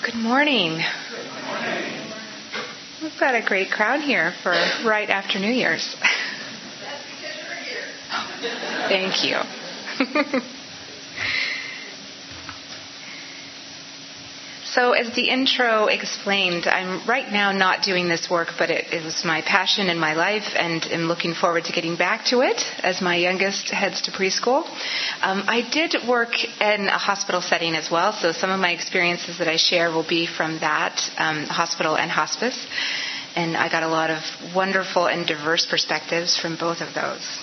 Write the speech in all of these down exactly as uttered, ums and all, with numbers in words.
Good morning. Good morning. We've got a great crowd here for right after New Year's. That's because you're here. Thank you. So as the intro explained, I'm right now not doing this work, but it, it was my passion in my life, and am looking forward to getting back to it as my youngest heads to preschool. Um, I did work in a hospital setting as well, so some of my experiences that I share will be from that, um, hospital and hospice. And I got a lot of wonderful and diverse perspectives from both of those.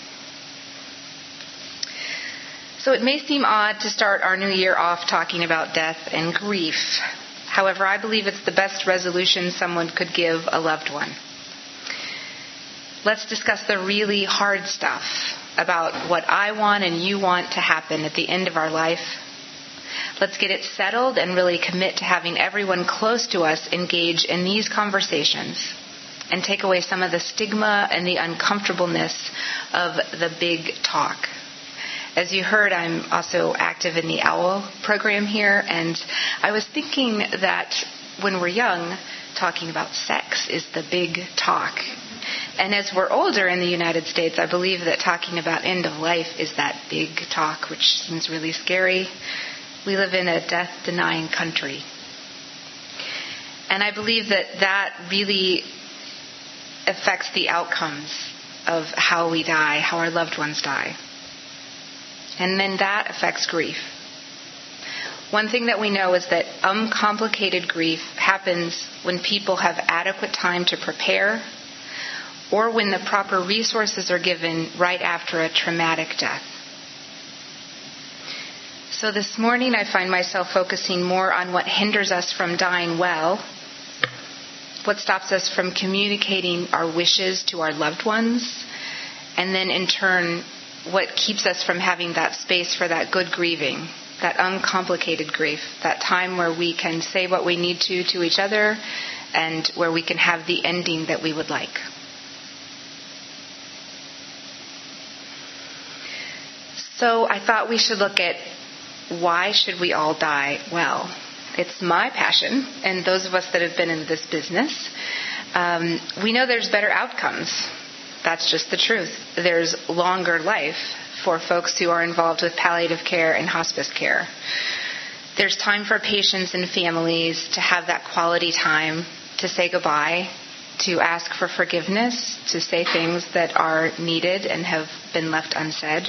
So it may seem odd to start our new year off talking about death and grief. However, I believe it's the best resolution someone could give a loved one. Let's discuss the really hard stuff about what I want and you want to happen at the end of our life. Let's get it settled and really commit to having everyone close to us engage in these conversations and take away some of the stigma and the uncomfortableness of the big talk. As you heard, I'm also active in the OWL program here, and I was thinking that when we're young, talking about sex is the big talk. And as we're older in the United States, I believe that talking about end of life is that big talk, which seems really scary. We live in a death-denying country. And I believe that that really affects the outcomes of how we die, how our loved ones die. And then that affects grief. One thing that we know is that uncomplicated grief happens when people have adequate time to prepare, or when the proper resources are given right after a traumatic death. So this morning I find myself focusing more on what hinders us from dying well, what stops us from communicating our wishes to our loved ones, and then in turn, what keeps us from having that space for that good grieving, that uncomplicated grief, that time where we can say what we need to to each other and where we can have the ending that we would like. So I thought we should look at why should we all die well. It's my passion, and those of us that have been in this business, um, we know there's better outcomes. That's just the truth. There's longer life for folks who are involved with palliative care and hospice care. There's time for patients and families to have that quality time, to say goodbye, to ask for forgiveness, to say things that are needed and have been left unsaid.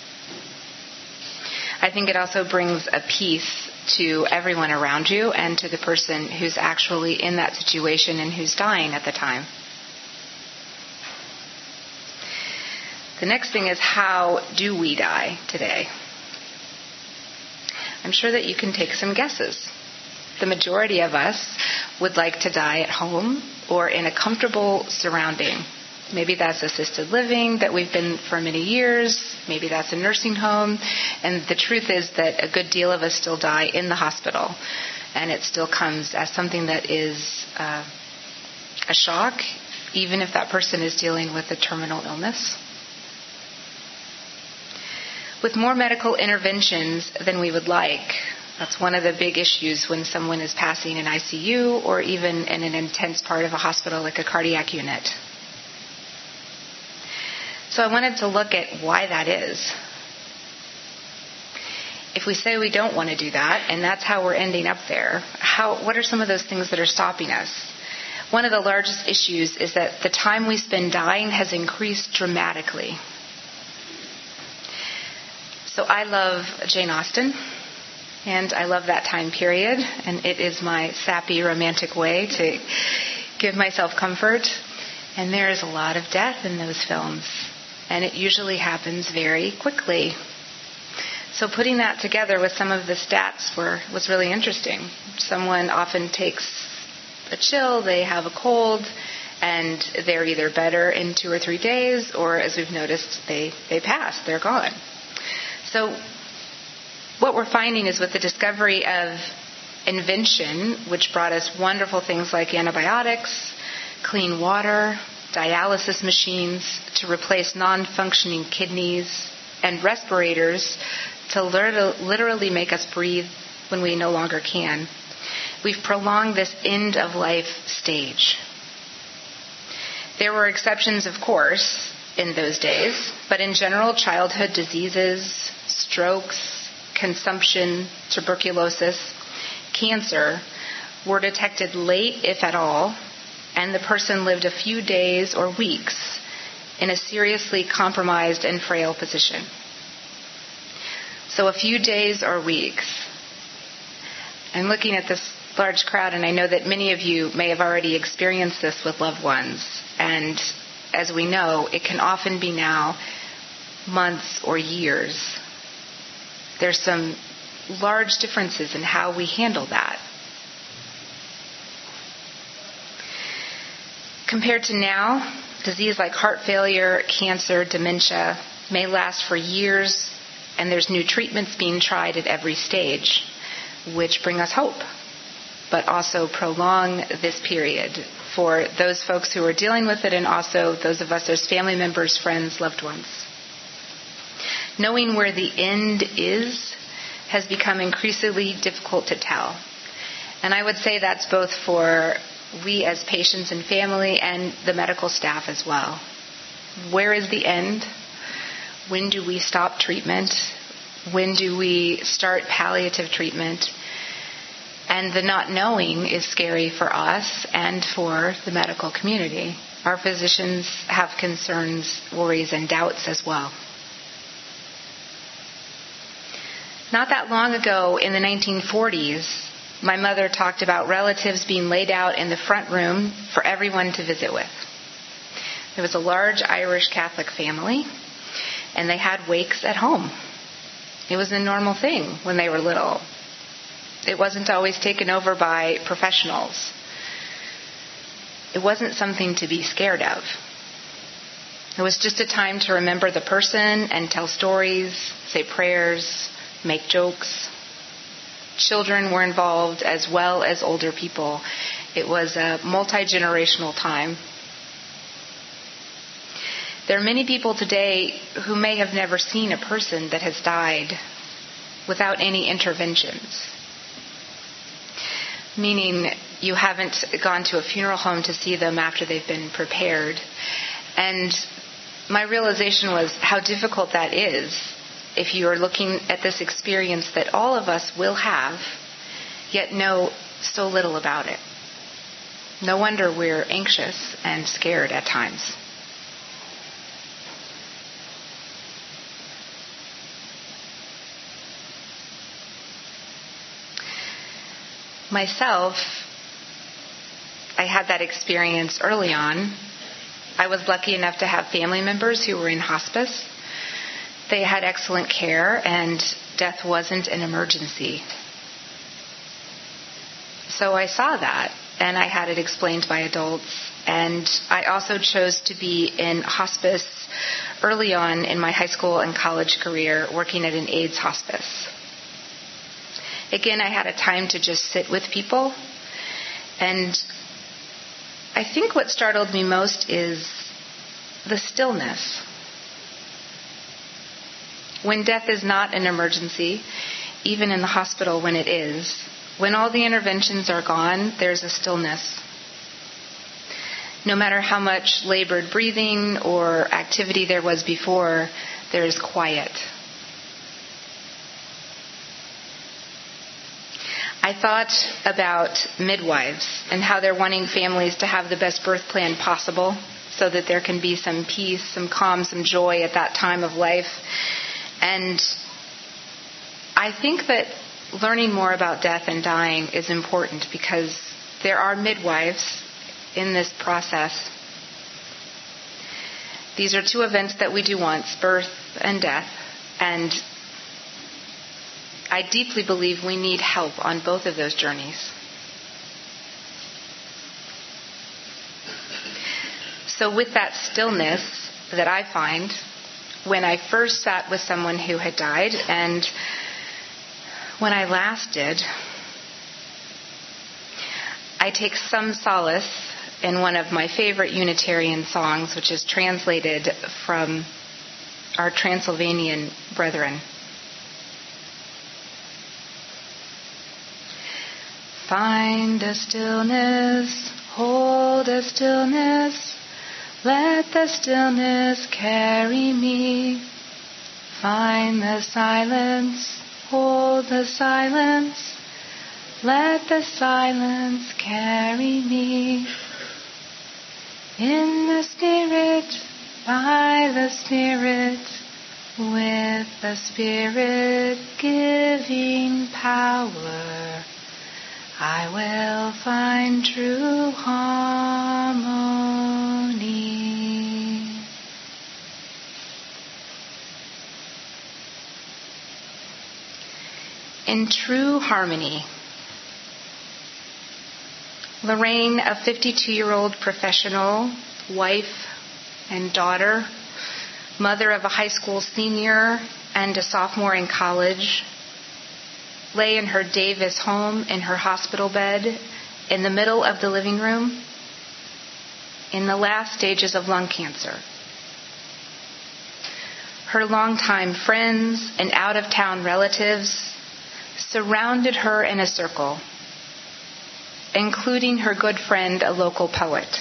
I think it also brings a peace to everyone around you and to the person who's actually in that situation and who's dying at the time. The next thing is, how do we die today? I'm sure that you can take some guesses. The majority of us would like to die at home or in a comfortable surrounding. Maybe that's assisted living that we've been for many years. Maybe that's a nursing home. And the truth is that a good deal of us still die in the hospital. And it still comes as something that is uh, a shock, even if that person is dealing with a terminal illness. With more medical interventions than we would like. That's one of the big issues when someone is passing in I C U or even in an intense part of a hospital like a cardiac unit. So I wanted to look at why that is. If we say we don't want to do that, and that's how we're ending up there, how, what are some of those things that are stopping us? One of the largest issues is that the time we spend dying has increased dramatically. So I love Jane Austen, and I love that time period, and it is my sappy, romantic way to give myself comfort. And there is a lot of death in those films, and it usually happens very quickly. So putting that together with some of the stats were was really interesting. Someone often takes a chill, they have a cold, and they're either better in two or three days, or as we've noticed, they, they pass, they're gone. So what we're finding is with the discovery of invention, which brought us wonderful things like antibiotics, clean water, dialysis machines to replace non-functioning kidneys, and respirators to literally make us breathe when we no longer can. we've prolonged this end-of-life stage. There were exceptions, of course, in those days, but in general, childhood diseases, strokes, consumption, tuberculosis, cancer were detected late, if at all, and the person lived a few days or weeks in a seriously compromised and frail position. So a few days or weeks. I'm looking at this large crowd, and I know that many of you may have already experienced this with loved ones. And as we know, it can often be now months or years. There's some large differences in how we handle that. Compared to now, disease like heart failure, cancer, dementia may last for years, and there's new treatments being tried at every stage, which bring us hope, but also prolong this period for those folks who are dealing with it and also those of us as family members, friends, loved ones. Knowing where the end is has become increasingly difficult to tell. And I would say that's both for we as patients and family and the medical staff as well. Where is the end? When do we stop treatment? When do we start palliative treatment? And the not knowing is scary for us and for the medical community. Our physicians have concerns, worries, and doubts as well. Not that long ago, in the nineteen forties, my mother talked about relatives being laid out in the front room for everyone to visit with. There was a large Irish Catholic family, and they had wakes at home. It was a normal thing when they were little. It wasn't always taken over by professionals. It wasn't something to be scared of. It was just a time to remember the person and tell stories, say prayers, make jokes. Children were involved as well as older people. It was a multi-generational time. There are many people today who may have never seen a person that has died without any interventions. Meaning you haven't gone to a funeral home to see them after they've been prepared. And my realization was how difficult that is if you are looking at this experience that all of us will have, yet know so little about it. No wonder we're anxious and scared at times. Myself, I had that experience early on. I was lucky enough to have family members who were in hospice. They had excellent care, and death wasn't an emergency. So I saw that, and I had it explained by adults. And I also chose to be in hospice early on in my high school and college career, working at an AIDS hospice. Again, I had a time to just sit with people. And I think what startled me most is the stillness. When death is not an emergency, even in the hospital when it is, when all the interventions are gone, there's a stillness. No matter how much labored breathing or activity there was before, there is quiet. I thought about midwives and how they're wanting families to have the best birth plan possible so that there can be some peace, some calm, some joy at that time of life. And I think that learning more about death and dying is important because there are midwives in this process. These are two events that we do once, birth and death, and I deeply believe we need help on both of those journeys. So with that stillness that I find when I first sat with someone who had died and when I last did, I take some solace in one of my favorite Unitarian songs, which is translated from our Transylvanian brethren. Find a stillness, hold a stillness, let the stillness carry me. Find the silence, hold the silence, let the silence carry me. In the Spirit, by the Spirit, with the Spirit giving power, I will find true harmony. In true harmony, Lorraine, a fifty-two-year-old professional, wife and daughter, mother of a high school senior and a sophomore in college, lay in her Davis home in her hospital bed in the middle of the living room in the last stages of lung cancer. Her longtime friends and out-of-town relatives surrounded her in a circle, including her good friend, a local poet.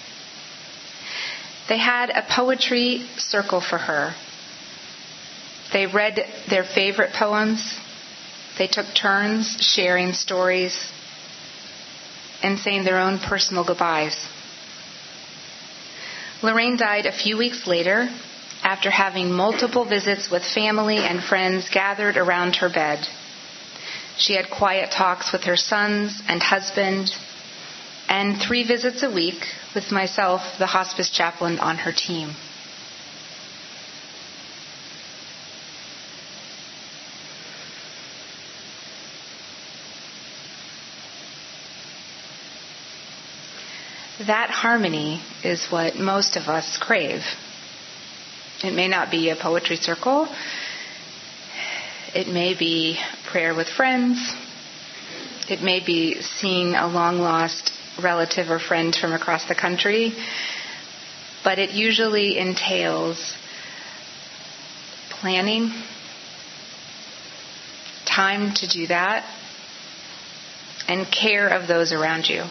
They had a poetry circle for her. They read their favorite poems. They took turns sharing stories and saying their own personal goodbyes. Lorraine died a few weeks later after having multiple visits with family and friends gathered around her bed. She had quiet talks with her sons and husband, and three visits a week with myself, the hospice chaplain, on her team. That harmony is what most of us crave. It may not be a poetry circle. It may be prayer with friends. It may be seeing a long-lost relative or friend from across the country. But it usually entails planning, time to do that, and care of those around you.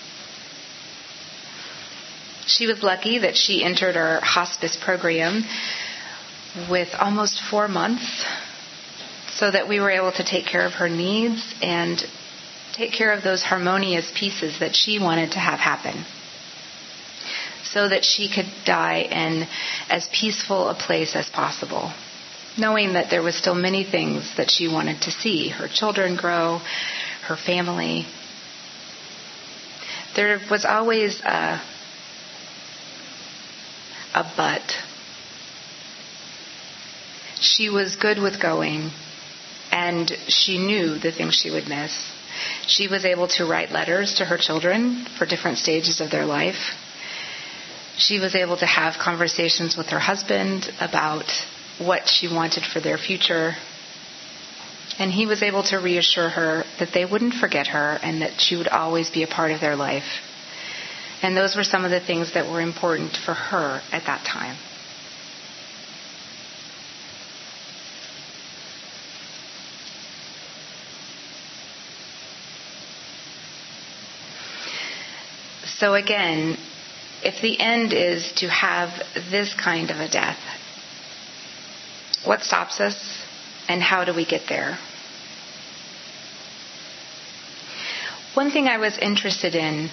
She was lucky that she entered our hospice program with almost four months so that we were able to take care of her needs and take care of those harmonious pieces that she wanted to have happen so that she could die in as peaceful a place as possible, knowing that there was still many things that she wanted to see, her children grow, her family. There was always a a but. She was good with going, and she knew the things she would miss. She was able to write letters to her children for different stages of their life. She was able to have conversations with her husband about what she wanted for their future. And he was able to reassure her that they wouldn't forget her and that she would always be a part of their life. And those were some of the things that were important for her at that time. So again, if the end is to have this kind of a death, what stops us and how do we get there? One thing I was interested in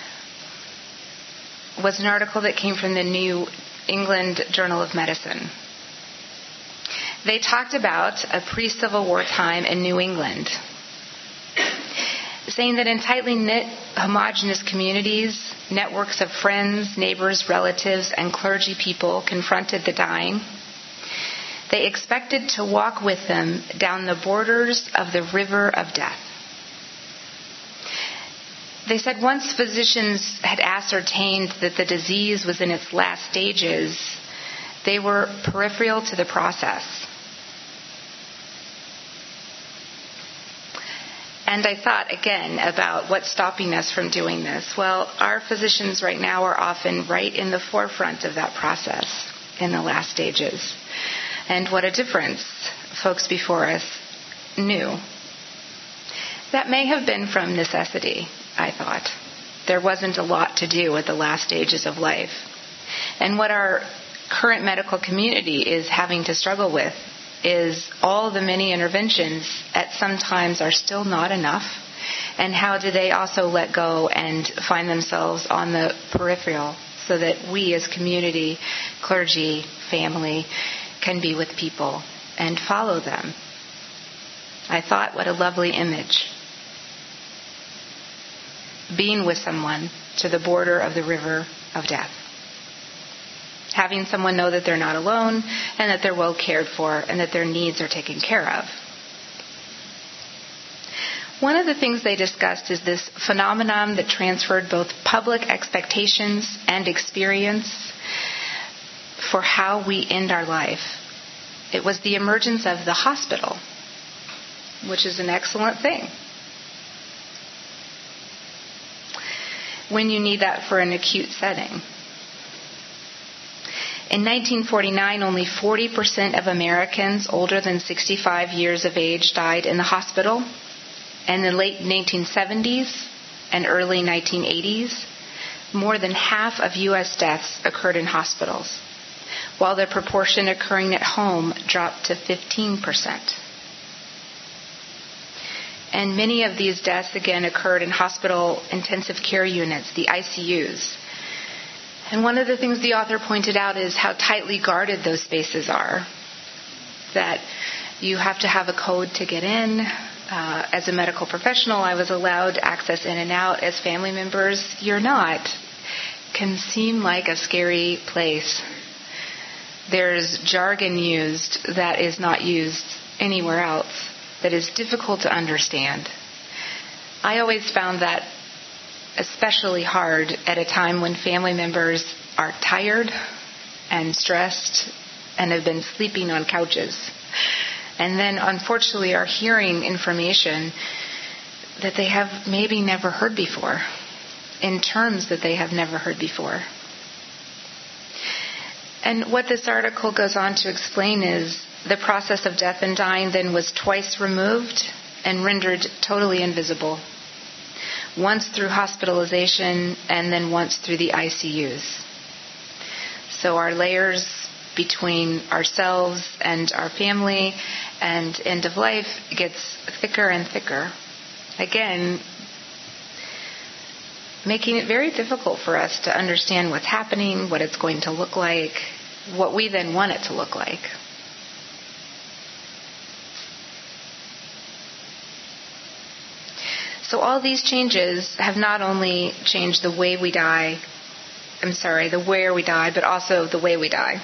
was an article that came from the New England Journal of Medicine. They talked about a pre-Civil War time in New England, saying that in tightly knit, homogeneous communities, networks of friends, neighbors, relatives, and clergy people confronted the dying. They expected to walk with them down the borders of the river of death. They said once physicians had ascertained that the disease was in its last stages, they were peripheral to the process. And I thought, again, about what's stopping us from doing this. Well, our physicians right now are often right in the forefront of that process in the last stages. And what a difference folks before us knew. That may have been from necessity, I thought. There wasn't a lot to do at the last stages of life. And what our current medical community is having to struggle with is all the many interventions at some times are still not enough. And how do they also let go and find themselves on the peripheral so that we as community, clergy, family can be with people and follow them? I thought, what a lovely image. Being with someone to the border of the river of death. Having someone know that they're not alone and that they're well cared for and that their needs are taken care of. One of the things they discussed is this phenomenon that transferred both public expectations and experience for how we end our life. It was the emergence of the hospital, which is an excellent thing. When you need that for an acute setting. In nineteen forty-nine, only forty percent of Americans older than sixty-five years of age died in the hospital. And in the late nineteen seventies and early nineteen eighties, more than half of U S deaths occurred in hospitals, while the proportion occurring at home dropped to fifteen percent. And many of these deaths, again, occurred in hospital intensive care units, the I C Us. And one of the things the author pointed out is how tightly guarded those spaces are. That you have to have a code to get in. Uh, as a medical professional, I was allowed access in and out. As family members, you're not. Can seem like a scary place. There's jargon used that is not used anywhere else, that is difficult to understand. I always found that especially hard at a time when family members are tired and stressed and have been sleeping on couches. And then, unfortunately, are hearing information that they have maybe never heard before, in terms that they have never heard before. And what this article goes on to explain is the process of death and dying then was twice removed and rendered totally invisible. Once through hospitalization and then once through the I C Us. So our layers between ourselves and our family and end of life gets thicker and thicker. Again, making it very difficult for us to understand what's happening, what it's going to look like, what we then want it to look like. So all these changes have not only changed the way we die, I'm sorry, the where we die, but also the way we die.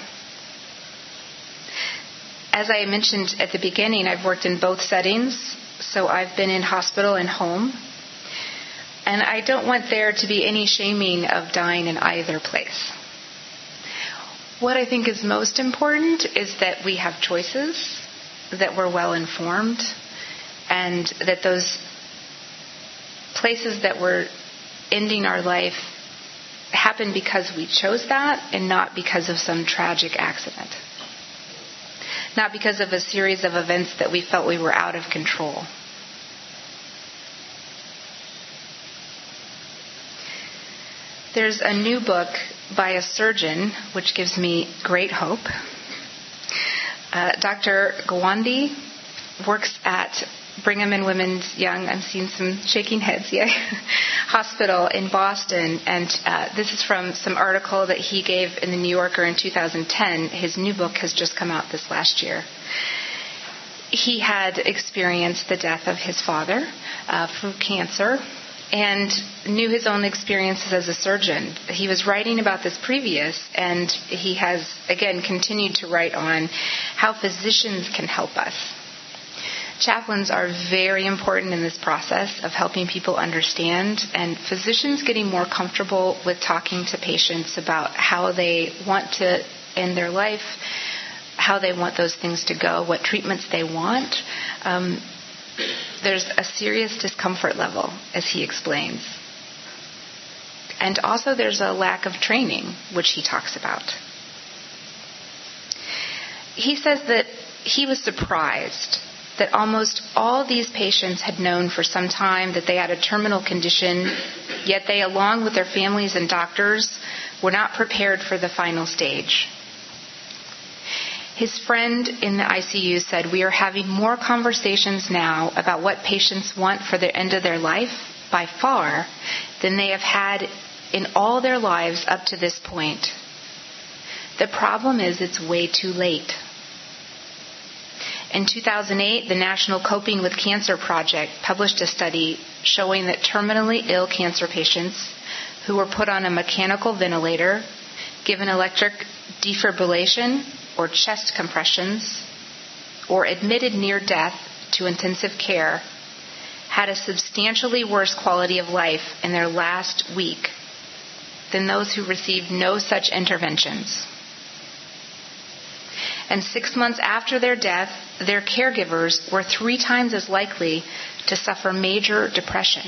As I mentioned at the beginning, I've worked in both settings, so I've been in hospital and home. And I don't want there to be any shaming of dying in either place. What I think is most important is that we have choices, that we're well informed, and that those places that we're ending our life happen because we chose that and not because of some tragic accident. Not because of a series of events that we felt we were out of control. There's a new book by a surgeon, which gives me great hope. Uh, Doctor Gawande works at Brigham and Women's Young, I'm seeing some shaking heads, yeah, hospital in Boston. And uh, this is from some article that he gave in the New Yorker in two thousand ten. His new book has just come out this last year. He had experienced the death of his father uh, through cancer and knew his own experiences as a surgeon. He was writing about this previous, and he has, again, continued to write on how physicians can help us. Chaplains are very important in this process of helping people understand, and physicians getting more comfortable with talking to patients about how they want to end their life, how they want those things to go, what treatments they want. Um, there's a serious discomfort level, as he explains. And also there's a lack of training, which he talks about. He says that he was surprised that almost all these patients had known for some time that they had a terminal condition, yet they, along with their families and doctors, were not prepared for the final stage. His friend in the I C U said, "We are having more conversations now about what patients want for the end of their life, by far, than they have had in all their lives up to this point. The problem is it's way too late." In two thousand eight, the National Coping with Cancer Project published a study showing that terminally ill cancer patients who were put on a mechanical ventilator, given electric defibrillation or chest compressions, or admitted near death to intensive care, had a substantially worse quality of life in their last week than those who received no such interventions. And six months after their death, their caregivers were three times as likely to suffer major depression.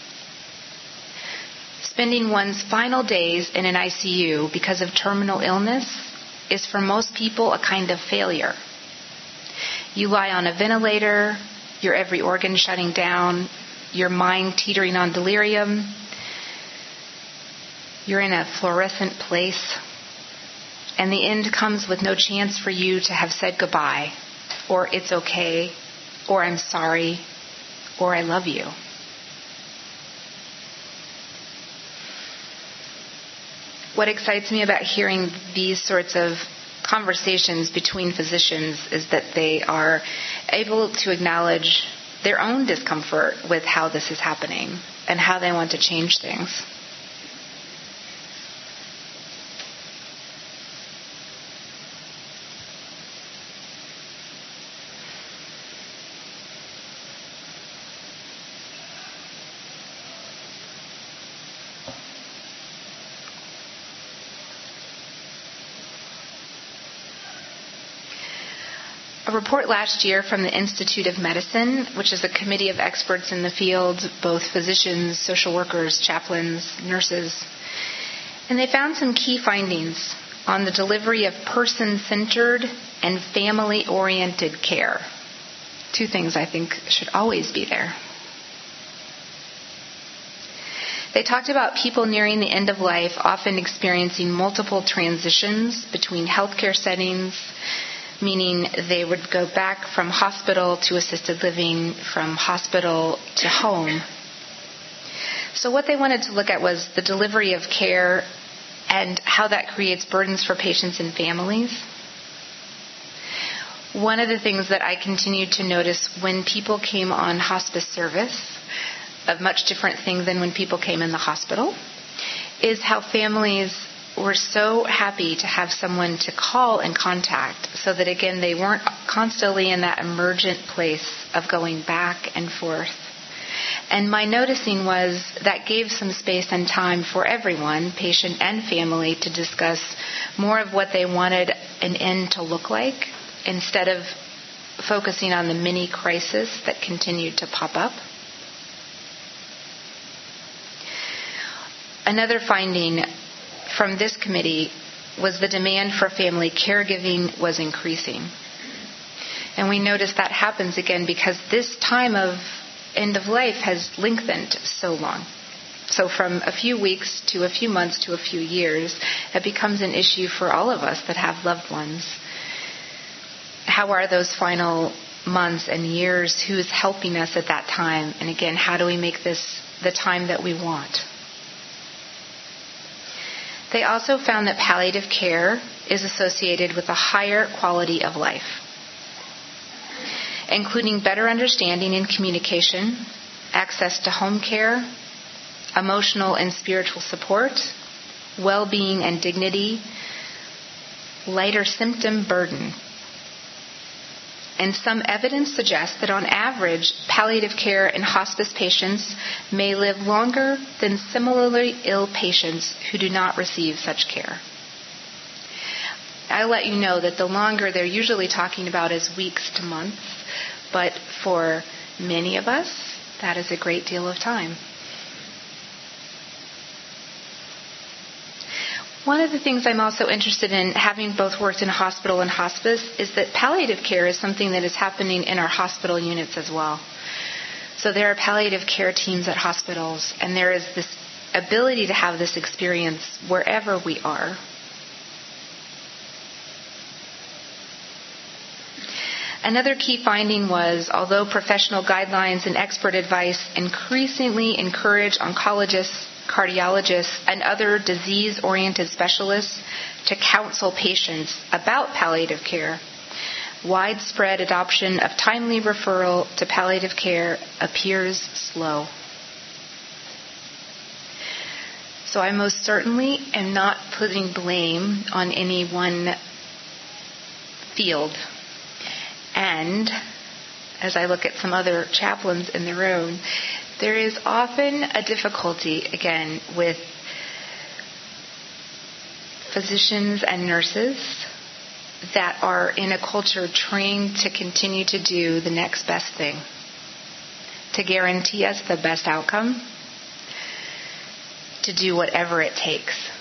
Spending one's final days in an I C U because of terminal illness is for most people a kind of failure. You lie on a ventilator, your every organ shutting down, your mind teetering on delirium. You're in a fluorescent place, and the end comes with no chance for you to have said goodbye, or it's okay, or I'm sorry, or I love you. What excites me about hearing these sorts of conversations between physicians is that they are able to acknowledge their own discomfort with how this is happening and how they want to change things. A report last year from the Institute of Medicine, which is a committee of experts in the field, both physicians, social workers, chaplains, nurses, and they found some key findings on the delivery of person-centered and family-oriented care. Two things I think should always be there. They talked about people nearing the end of life often experiencing multiple transitions between healthcare settings, meaning they would go back from hospital to assisted living, from hospital to home. So what they wanted to look at was the delivery of care and how that creates burdens for patients and families. One of the things that I continued to notice when people came on hospice service, a much different thing than when people came in the hospital, is how families were so happy to have someone to call and contact so that, again, they weren't constantly in that emergent place of going back and forth. And my noticing was that gave some space and time for everyone, patient and family, to discuss more of what they wanted an end to look like instead of focusing on the mini crisis that continued to pop up. Another finding from this committee was the demand for family caregiving was increasing. And we notice that happens again because this time of end of life has lengthened so long. So from a few weeks to a few months to a few years, it becomes an issue for all of us that have loved ones. How are those final months and years? Who's helping us at that time? And again, how do we make this the time that we want? They also found that palliative care is associated with a higher quality of life, including better understanding and communication, access to home care, emotional and spiritual support, well-being and dignity, lighter symptom burden. And some evidence suggests that on average, palliative care and hospice patients may live longer than similarly ill patients who do not receive such care. I'll let you know that the longer they're usually talking about is weeks to months, but for many of us, that is a great deal of time. One of the things I'm also interested in, having both worked in hospital and hospice, is that palliative care is something that is happening in our hospital units as well. So there are palliative care teams at hospitals, and there is this ability to have this experience wherever we are. Another key finding was, although professional guidelines and expert advice increasingly encourage oncologists, cardiologists, and other disease-oriented specialists to counsel patients about palliative care, widespread adoption of timely referral to palliative care appears slow. So I most certainly am not putting blame on any one field. And as I look at some other chaplains in the room, there is often a difficulty, again, with physicians and nurses that are in a culture trained to continue to do the next best thing, to guarantee us the best outcome, to do whatever it takes.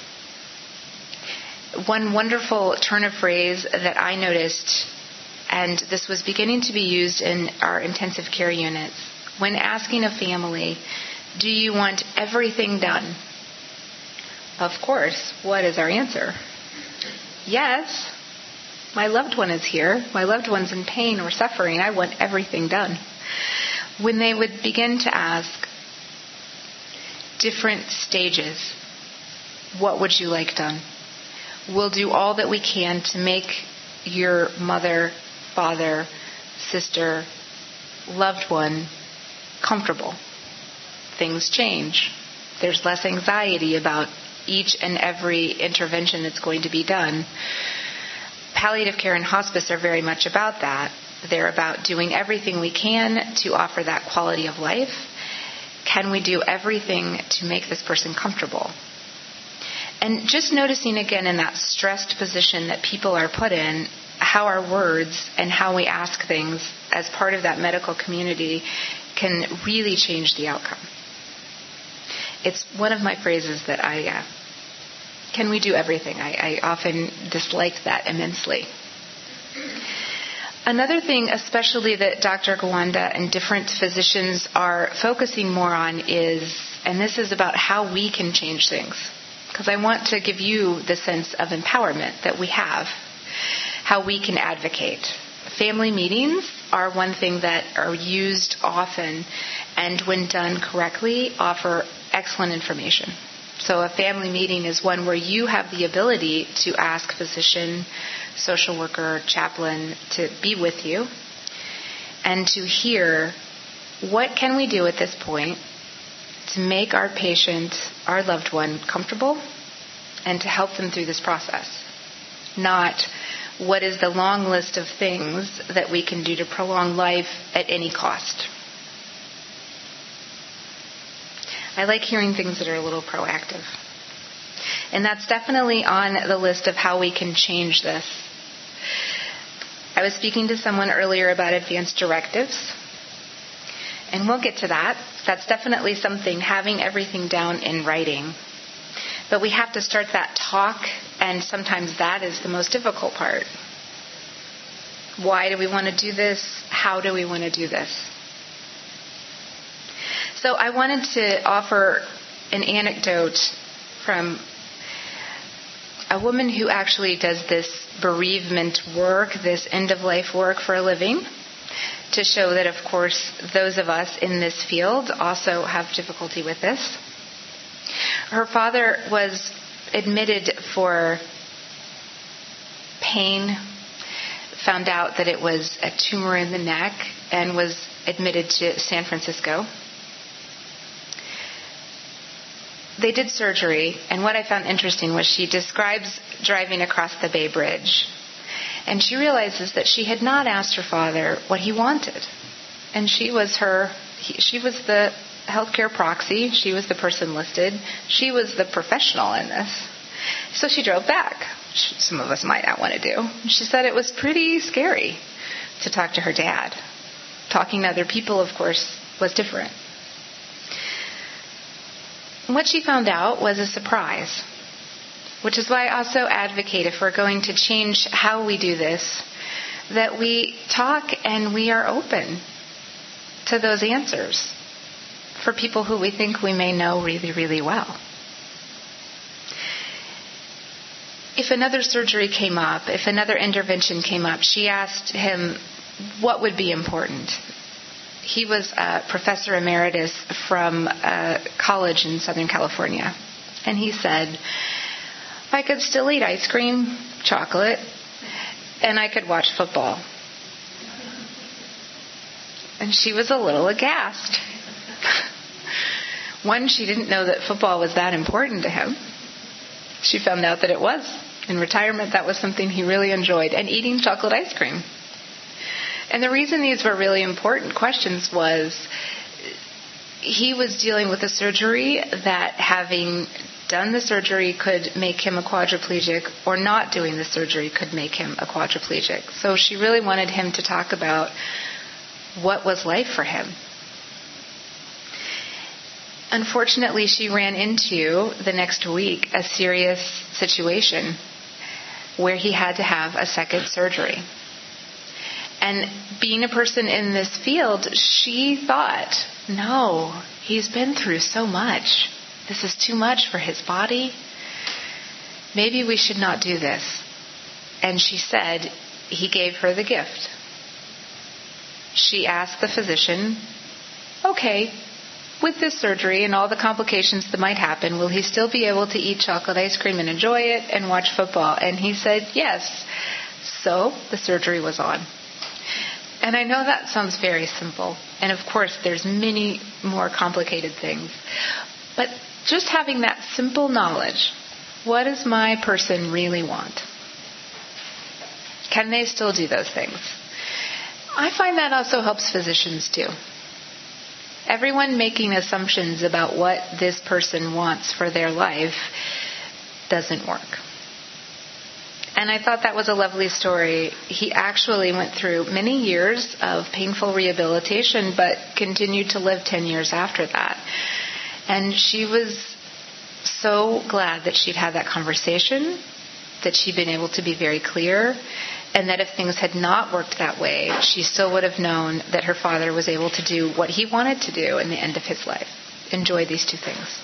One wonderful turn of phrase that I noticed, and this was beginning to be used in our intensive care units, when asking a family, do you want everything done? Of course, what is our answer? Yes. My loved one is here. My loved one's in pain or suffering. I want everything done. When they would begin to ask different stages, what would you like done? We'll do all that we can to make your mother, father, sister, loved one comfortable. Things change. There's less anxiety about each and every intervention that's going to be done. Palliative care and hospice are very much about that. They're about doing everything we can to offer that quality of life. Can we do everything to make this person comfortable? And just noticing again in that stressed position that people are put in, how our words and how we ask things as part of that medical community can really change the outcome. It's one of my phrases that I, uh, can we do everything? I, I often disliked that immensely. Another thing, especially that Doctor Gawanda and different physicians are focusing more on is, and this is about how we can change things, because I want to give you the sense of empowerment that we have, how we can advocate. Family meetings are one thing that are used often, and when done correctly, offer excellent information. So a family meeting is one where you have the ability to ask physician, social worker, chaplain to be with you and to hear what can we do at this point to make our patient, our loved one, comfortable and to help them through this process. Not what is the long list of things that we can do to prolong life at any cost. I like hearing things that are a little proactive. And that's definitely on the list of how we can change this. I was speaking to someone earlier about advanced directives, and we'll get to that. That's definitely something, having everything down in writing. But we have to start that talk, and sometimes that is the most difficult part. Why do we want to do this? How do we want to do this? So I wanted to offer an anecdote from a woman who actually does this bereavement work, this end-of-life work for a living, to show that, of course, those of us in this field also have difficulty with this. Her father was admitted for pain, found out that it was a tumor in the neck, and was admitted to San Francisco. They did surgery, and what I found interesting was she describes driving across the Bay Bridge. And she realizes that she had not asked her father what he wanted. And she was her, he, she was the healthcare proxy. She was the person listed. She was the professional in this. So she drove back. Some of us might not want to do. She said it was pretty scary to talk to her dad. Talking to other people, of course, was different. What she found out was a surprise. Which is why I also advocate, if we're going to change how we do this, that we talk and we are open to those answers for people who we think we may know really, really well. If another surgery came up, if another intervention came up, she asked him what would be important. He was a professor emeritus from a college in Southern California. And he said, I could still eat ice cream, chocolate, and I could watch football. And she was a little aghast. One, she didn't know that football was that important to him. She found out that it was. In retirement, that was something he really enjoyed, and eating chocolate ice cream. And the reason these were really important questions was he was dealing with a surgery that, having done the surgery, could make him a quadriplegic, or not doing the surgery could make him a quadriplegic. So she really wanted him to talk about what was life for him. Unfortunately, she ran into, the next week, a serious situation where he had to have a second surgery. And being a person in this field, she thought, no, he's been through so much. This is too much for his body. Maybe we should not do this. And she said he gave her the gift. She asked the physician, okay, with this surgery and all the complications that might happen, will he still be able to eat chocolate ice cream and enjoy it and watch football? And he said, yes. So the surgery was on. And I know that sounds very simple. And of course, there's many more complicated things. But just having that simple knowledge, what does my person really want? Can they still do those things? I find that also helps physicians too. Everyone making assumptions about what this person wants for their life doesn't work. And I thought that was a lovely story. He actually went through many years of painful rehabilitation, but continued to live ten years after that. And she was so glad that she'd had that conversation, that she'd been able to be very clear, and that if things had not worked that way, she still would have known that her father was able to do what he wanted to do in the end of his life. Enjoy these two things.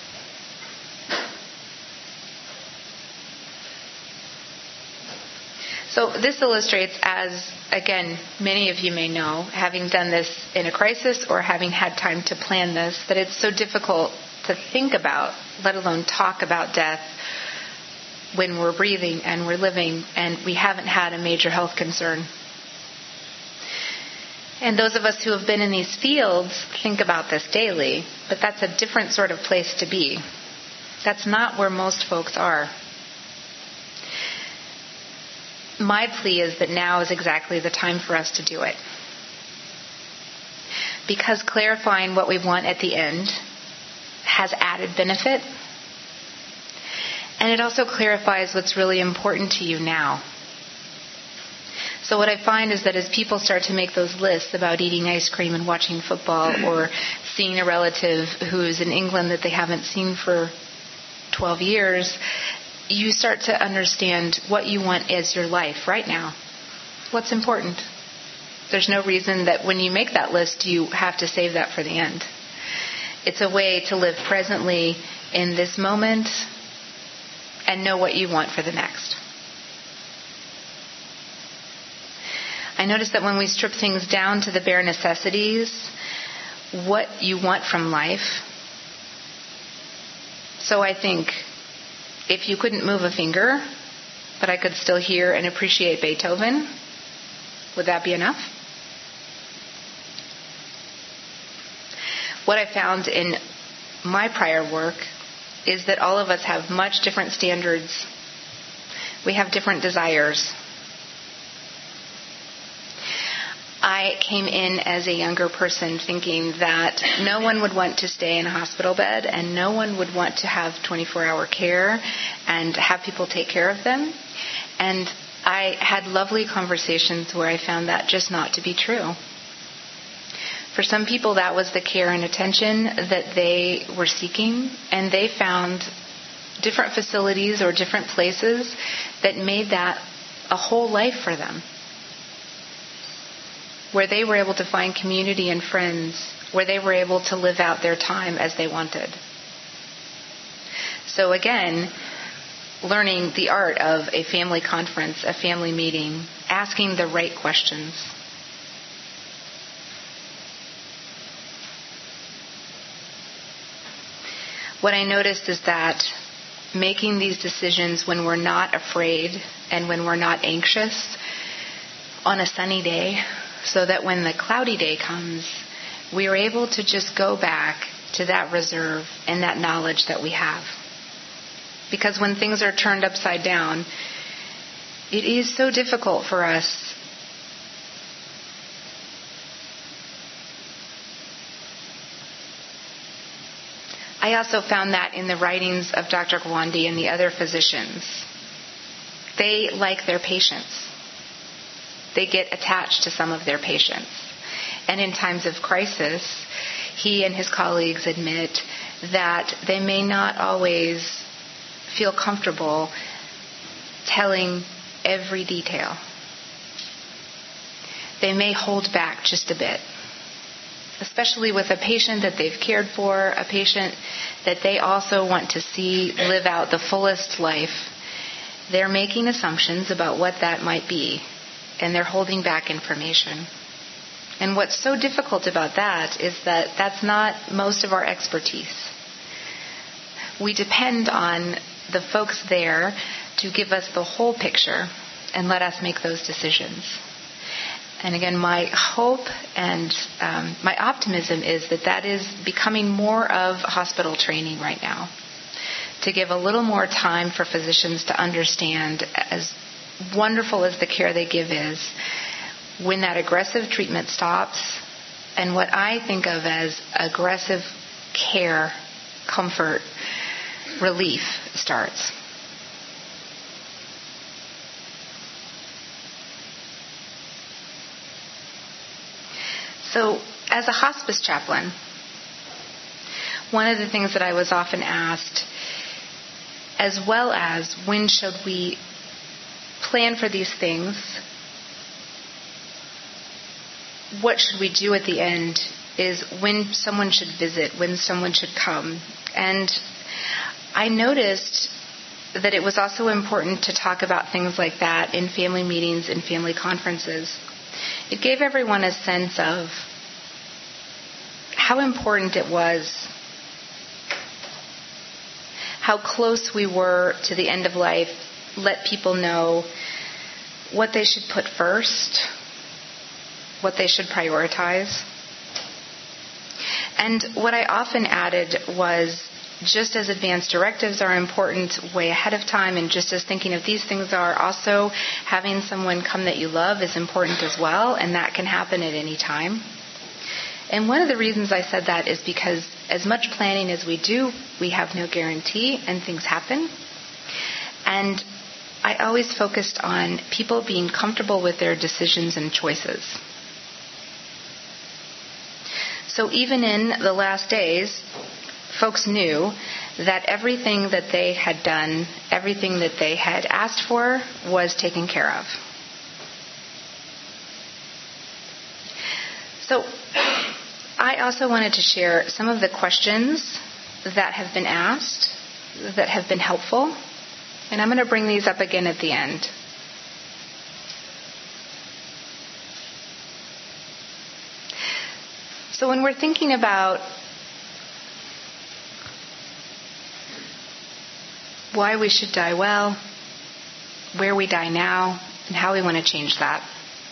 So this illustrates, as, again, many of you may know, having done this in a crisis or having had time to plan this, that it's so difficult to think about, let alone talk about death, when we're breathing and we're living and we haven't had a major health concern. And those of us who have been in these fields think about this daily, but that's a different sort of place to be. That's not where most folks are. My plea is that now is exactly the time for us to do it. Because clarifying what we want at the end has added benefit. And it also clarifies what's really important to you now. So what I find is that as people start to make those lists about eating ice cream and watching football, or seeing a relative who's in England that they haven't seen for twelve years, you start to understand what you want as your life right now. What's important. There's no reason that when you make that list, you have to save that for the end. It's a way to live presently in this moment and know what you want for the next. I notice that when we strip things down to the bare necessities, what you want from life. So I think, if you couldn't move a finger, but I could still hear and appreciate Beethoven, would that be enough? What I found in my prior work is that all of us have much different standards. We have different desires. I came in as a younger person thinking that no one would want to stay in a hospital bed and no one would want to have twenty-four hour care and have people take care of them. And I had lovely conversations where I found that just not to be true. For some people, that was the care and attention that they were seeking, and they found different facilities or different places that made that a whole life for them, where they were able to find community and friends, where they were able to live out their time as they wanted. So again, learning the art of a family conference, a family meeting, asking the right questions. What I noticed is that making these decisions when we're not afraid and when we're not anxious on a sunny day, so that when the cloudy day comes, we are able to just go back to that reserve and that knowledge that we have. Because when things are turned upside down, it is so difficult for us I also found that in the writings of Doctor Gawande and the other physicians. They like their patients. They get attached to some of their patients. And in times of crisis, he and his colleagues admit that they may not always feel comfortable telling every detail. They may hold back just a bit, especially with a patient that they've cared for, a patient that they also want to see live out the fullest life. They're making assumptions about what that might be, and they're holding back information. And what's so difficult about that is that that's not most of our expertise. We depend on the folks there to give us the whole picture and let us make those decisions. And again, my hope and um, my optimism is that that is becoming more of hospital training right now, to give a little more time for physicians to understand, as wonderful as the care they give is, when that aggressive treatment stops and what I think of as aggressive care, comfort, relief starts. So, as a hospice chaplain, one of the things that I was often asked, as well as when should we plan for these things, what should we do at the end, is when someone should visit, when someone should come. And I noticed that it was also important to talk about things like that in family meetings and family conferences. It gave everyone a sense of how important it was, how close we were to the end of life. Let people know what they should put first, what they should prioritize. And what I often added was, just as advance directives are important way ahead of time, and just as thinking of these things are, also having someone come that you love is important as well, and that can happen at any time. And one of the reasons I said that is because as much planning as we do, we have no guarantee, and things happen. And I always focused on people being comfortable with their decisions and choices. So even in the last days, folks knew that everything that they had done, everything that they had asked for, was taken care of. So I also wanted to share some of the questions that have been asked that have been helpful. And I'm going to bring these up again at the end. So when we're thinking about why we should die well, where we die now, and how we want to change that,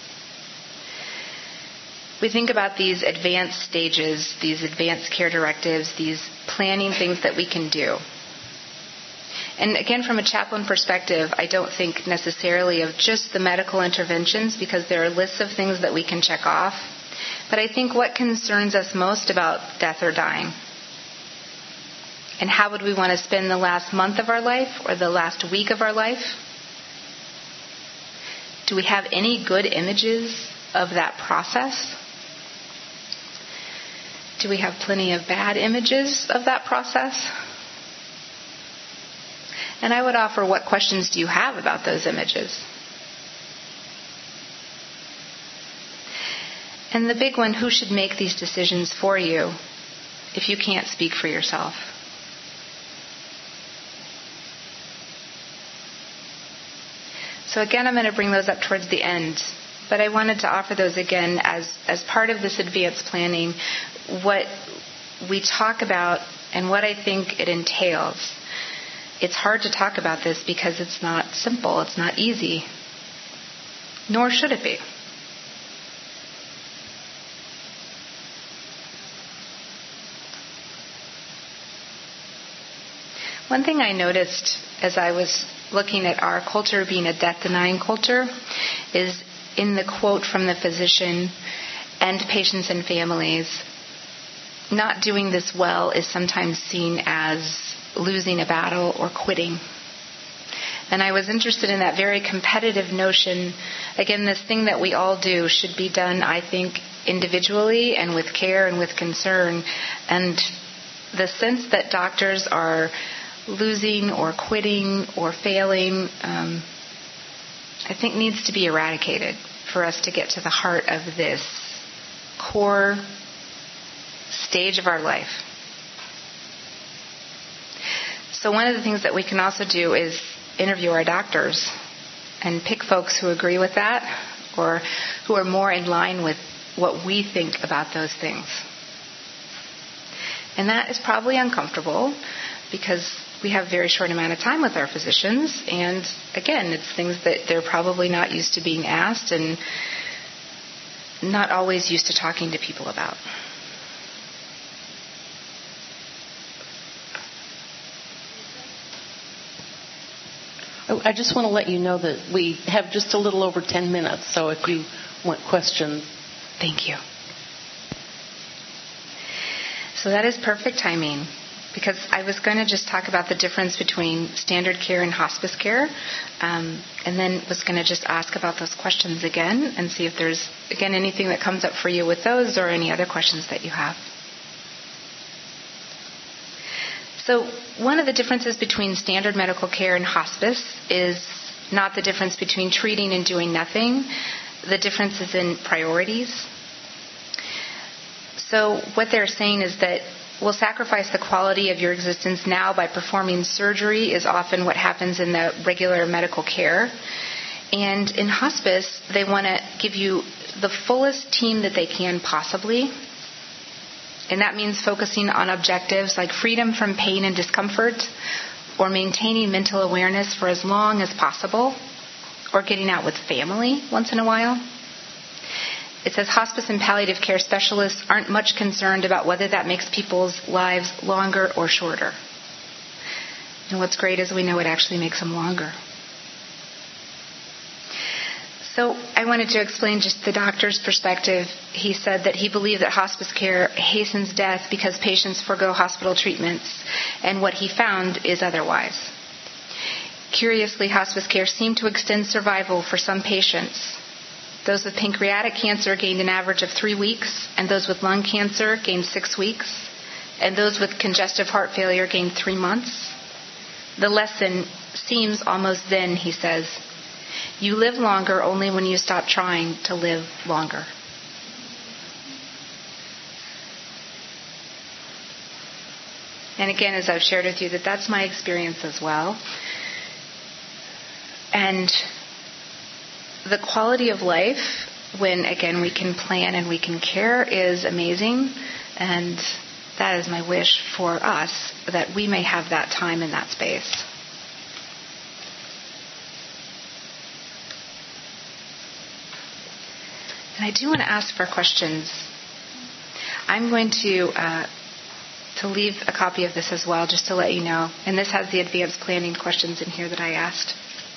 we think about these advanced stages, these advanced care directives, these planning things that we can do. And again, from a chaplain perspective, I don't think necessarily of just the medical interventions, because there are lists of things that we can check off. But I think what concerns us most about death or dying, and how would we want to spend the last month of our life or the last week of our life? Do we have any good images of that process? Do we have plenty of bad images of that process? And I would offer, what questions do you have about those images? And the big one, who should make these decisions for you if you can't speak for yourself? So again, I'm going to bring those up towards the end. But I wanted to offer those again as, as part of this advanced planning, what we talk about and what I think it entails. It's hard to talk about this because it's not simple. It's not easy. Nor should it be. One thing I noticed as I was looking at our culture being a death-denying culture is in the quote from the physician, and patients and families, not doing this well is sometimes seen as losing a battle or quitting. And I was interested in that very competitive notion. Again, this thing that we all do should be done, I think, individually and with care and with concern. And the sense that doctors are losing or quitting or failing, um, I think needs to be eradicated for us to get to the heart of this core stage of our life. So one of the things that we can also do is interview our doctors and pick folks who agree with that or who are more in line with what we think about those things. And that is probably uncomfortable because we have a very short amount of time with our physicians, and again, it's things that they're probably not used to being asked and not always used to talking to people about. I just want to let you know that we have just a little over ten minutes, so if you want questions. Thank you. So that is perfect timing, because I was going to just talk about the difference between standard care and hospice care, um, and then was going to just ask about those questions again and see if there's, again, anything that comes up for you with those or any other questions that you have. So one of the differences between standard medical care and hospice is not the difference between treating and doing nothing. The difference is in priorities. So what they're saying is that we'll sacrifice the quality of your existence now by performing surgery is often what happens in the regular medical care. And in hospice, they want to give you the fullest team that they can possibly. And that means focusing on objectives like freedom from pain and discomfort, or maintaining mental awareness for as long as possible, or getting out with family once in a while. It says hospice and palliative care specialists aren't much concerned about whether that makes people's lives longer or shorter. And what's great is we know it actually makes them longer. So I wanted to explain just the doctor's perspective. He said that he believed that hospice care hastens death because patients forgo hospital treatments, and what he found is otherwise. Curiously, hospice care seemed to extend survival for some patients. Those with pancreatic cancer gained an average of three weeks, and those with lung cancer gained six weeks, and those with congestive heart failure gained three months. The lesson seems almost then, he says, you live longer only when you stop trying to live longer. And again, as I've shared with you, that that's my experience as well. And the quality of life, when, again, we can plan and we can care, is amazing. And that is my wish for us, that we may have that time in that space. And I do want to ask for questions. I'm going to uh, to leave a copy of this as well, just to let you know. And this has the advanced planning questions in here that I asked.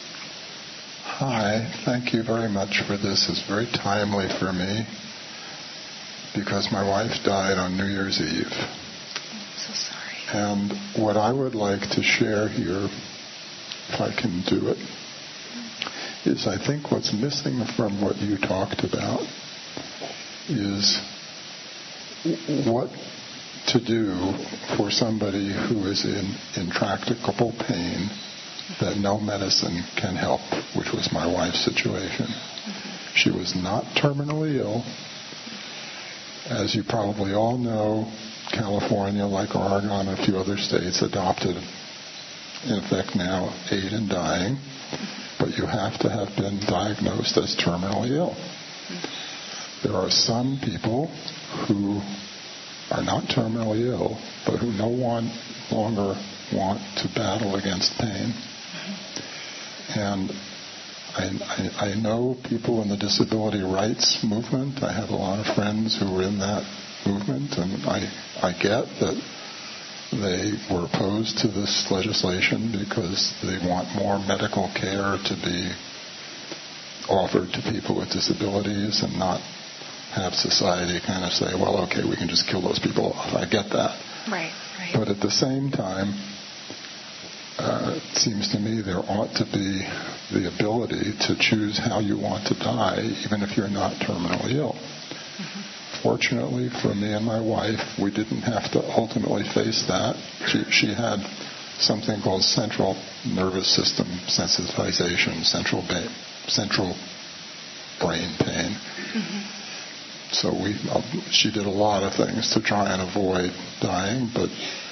Hi, thank you very much for this. It's very timely for me because my wife died on New Year's Eve. I'm so sorry. And what I would like to share here, if I can do it, is I think what's missing from what you talked about is what to do for somebody who is in intractable pain that no medicine can help, which was my wife's situation. She was not terminally ill. As you probably all know, California, like Oregon and a few other states, adopted, in effect now, aid in dying, but you have to have been diagnosed as terminally ill. There are some people who are not terminally ill, but who no one longer want to battle against pain. And I, I, I know people in the disability rights movement. I have a lot of friends who are in that movement, and I, I get that they were opposed to this legislation because they want more medical care to be offered to people with disabilities and not have society kind of say, well, okay, we can just kill those people off. I get that. Right, right. But at the same time, uh, it seems to me there ought to be the ability to choose how you want to die, even if you're not terminally ill. Mm-hmm. Fortunately for me and my wife, we didn't have to ultimately face that. She, she had something called central nervous system sensitization, central, ba- central brain pain. Mm-hmm. So we, uh, she did a lot of things to try and avoid dying, but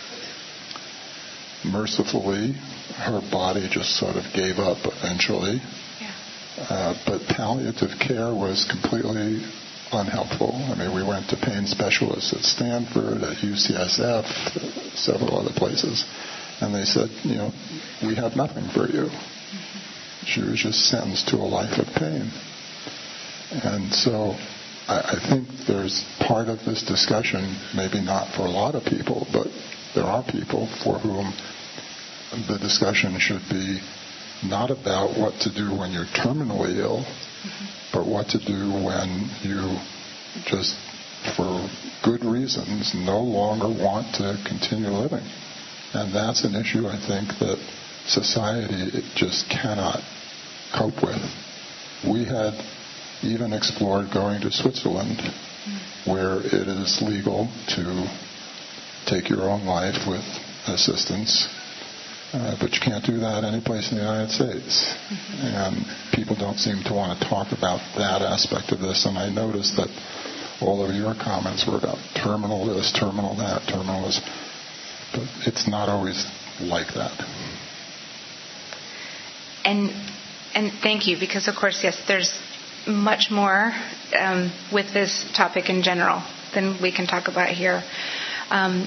mercifully, her body just sort of gave up eventually. Yeah. Uh, but palliative care was completely unhelpful. I mean, we went to pain specialists at Stanford, at U C S F, several other places, and they said, you know, we have nothing for you. Mm-hmm. She was just sentenced to a life of pain. And so I, I think there's part of this discussion, maybe not for a lot of people, but there are people for whom the discussion should be not about what to do when you're terminally ill, mm-hmm. but what to do when you just, for good reasons, no longer want to continue living. And that's an issue, I think, that society just cannot cope with. We had even explored going to Switzerland, mm-hmm. where it is legal to take your own life with assistance, uh, but you can't do that any place in the United States. Mm-hmm. And people don't seem to want to talk about that aspect of this, and I noticed that all of your comments were about terminal this, terminal that, terminal this, but it's not always like that. And and thank you, because of course, yes, there's much more um, with this topic in general than we can talk about here. Um,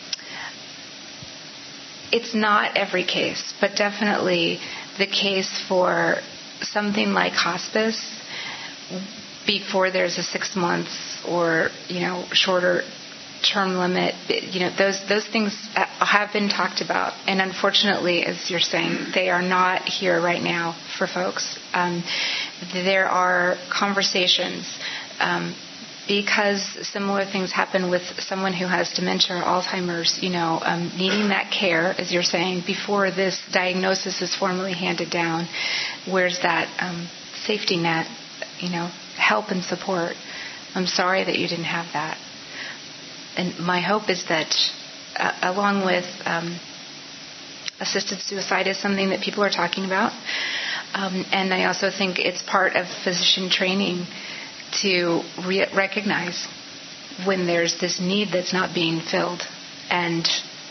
it's not every case, but definitely the case for something like hospice before there's a six months or, you know, shorter term limit. You know, those those things have been talked about, and unfortunately, as you're saying, they are not here right now for folks. Um, there are conversations um, because similar things happen with someone who has dementia or Alzheimer's, you know, um, needing that care, as you're saying, before this diagnosis is formally handed down. Where's that um, safety net, you know, help and support? I'm sorry that you didn't have that. And my hope is that uh, along with um, assisted suicide is something that people are talking about. Um, and I also think it's part of physician training to re- recognize when there's this need that's not being filled. And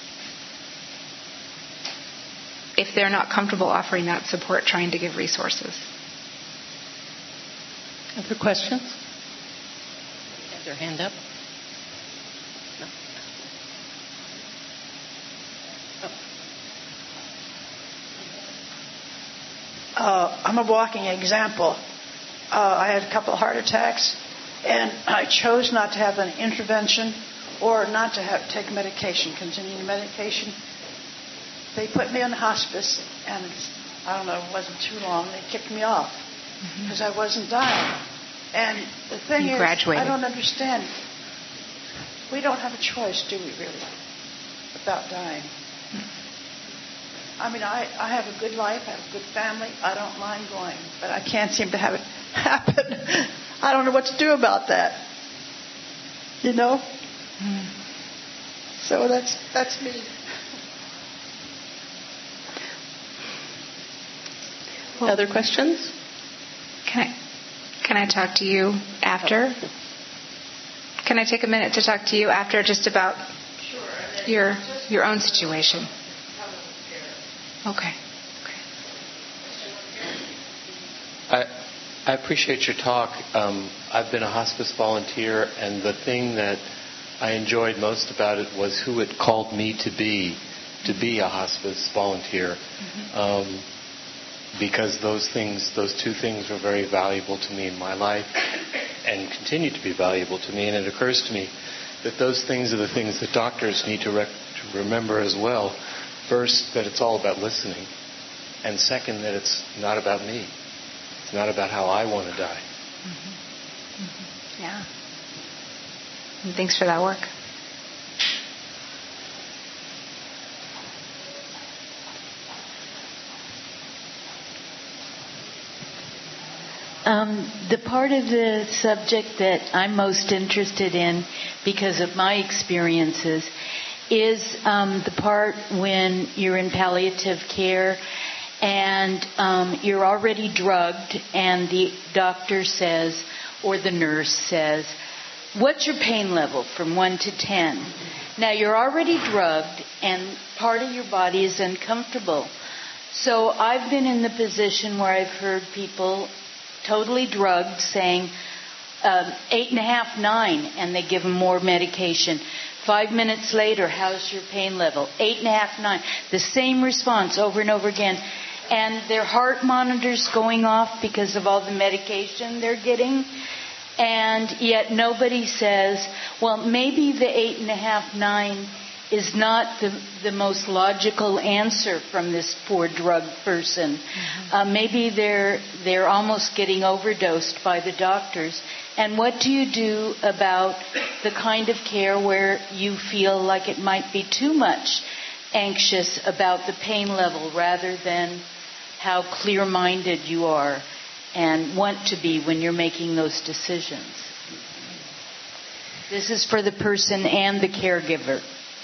if they're not comfortable offering that support, trying to give resources. Other questions? Have their hand up. No. Uh, I'm a walking example. Uh, I had a couple of heart attacks, and I chose not to have an intervention or not to have take medication, continuing medication. They put me on hospice, and I don't know, it wasn't too long. They kicked me off because mm-hmm. I wasn't dying. And the thing you is, graduated. I don't understand. We don't have a choice, do we, really, about dying? I mean, I, I have a good life, I have a good family, I don't mind going, but I can't seem to have it happen. I don't know what to do about that. You know? Mm. So that's that's me. Other questions? Can I, can I talk to you after? Can I take a minute to talk to you after just about your your own situation? Okay. I, I appreciate your talk. Um, I've been a hospice volunteer, and the thing that I enjoyed most about it was who it called me to be, to be a hospice volunteer. Mm-hmm. Um, because those things, those two things were very valuable to me in my life and continue to be valuable to me. And it occurs to me that those things are the things that doctors need to, rec- to remember as well. First, that it's all about listening. And second, that it's not about me. It's not about how I want to die. Mm-hmm. Mm-hmm. Yeah. And thanks for that work. Um, the part of the subject that I'm most interested in, because of my experiences, is um, the part when you're in palliative care and um, you're already drugged and the doctor says, or the nurse says, what's your pain level from one to ten? Now, you're already drugged and part of your body is uncomfortable. So I've been in the position where I've heard people totally drugged saying um, eight and a half, nine, and they give them more medication. Five minutes later, how's your pain level? Eight and a half, nine. The same response over and over again. And their heart monitors going off because of all the medication they're getting. And yet nobody says, well, maybe the eight and a half, nine is not the, the most logical answer from this poor drug person. Mm-hmm. Uh, maybe they're they're almost getting overdosed by the doctors. And what do you do about the kind of care where you feel like it might be too much anxious about the pain level rather than how clear-minded you are and want to be when you're making those decisions? This is for the person and the caregiver.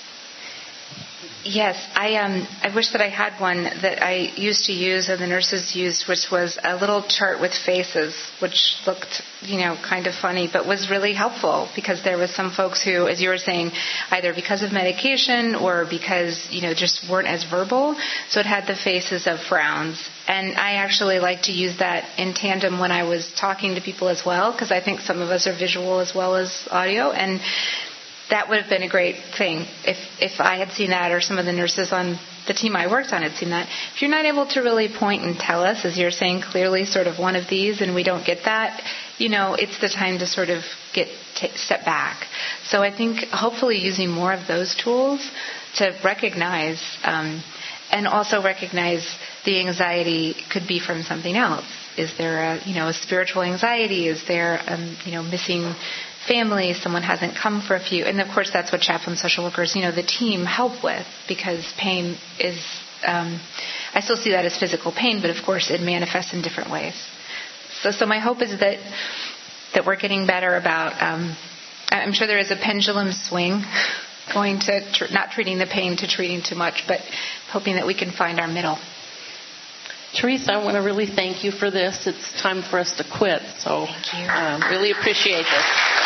Yes, I um I wish that I had one that I used to use and the nurses used, which was a little chart with faces, which looked, you know, kind of funny, but was really helpful because there was some folks who, as you were saying, either because of medication or because, you know, just weren't as verbal. So it had the faces of frowns. And I actually like to use that in tandem when I was talking to people as well, because I think some of us are visual as well as audio. And that would have been a great thing if if I had seen that or some of the nurses on the team I worked on had seen that. If you're not able to really point and tell us, as you're saying clearly, sort of one of these, and we don't get that, you know, it's the time to sort of get t- step back. So I think hopefully using more of those tools to recognize um, and also recognize the anxiety could be from something else. Is there a, you know, a spiritual anxiety? Is there, um, you know, missing family, someone hasn't come for a few, and of course that's what chaplain social workers, you know, the team help with, because pain is, um, I still see that as physical pain, but of course it manifests in different ways. So, so my hope is that that we're getting better about, um, I'm sure there is a pendulum swing going to tr- not treating the pain to treating too much, but hoping that we can find our middle. Teresa, I want to really thank you for this. It's time for us to quit, so Thank you. Um, really appreciate this.